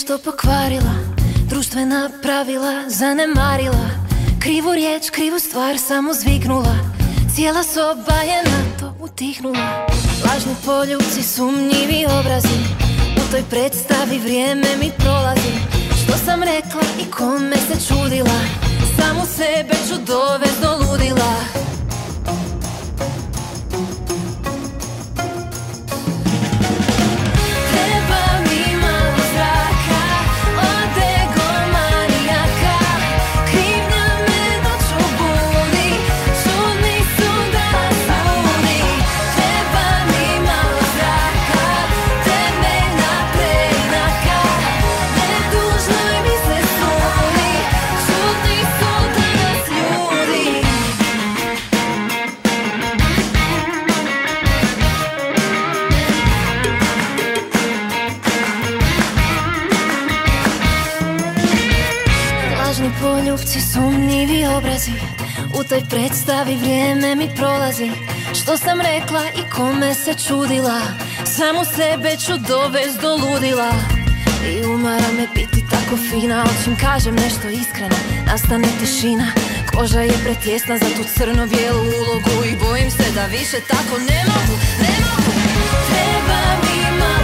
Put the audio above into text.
nešto pokvarila, društvena pravila zanemarila, krivu riječ, krivu stvar samo zviknula, cijela soba je na to utihnula. Lažni poljubci, sumnjivi obrazi, u toj predstavi vrijeme mi prolazi. Što sam rekla i kome se čudila, samu sebe ću dovest do ludila. Poljubci, sumnjivi obrazi, u toj predstavi vrijeme mi prolazi. Što sam rekla i kome se čudila, samu sebe ću dovest do ludila. I umara me biti tako fina, ali čim kažem nešto iskreno, nastane tišina. Koža je pretjesna za tu crno-bijelu ulogu i bojim se da više tako ne mogu. Treba mi malo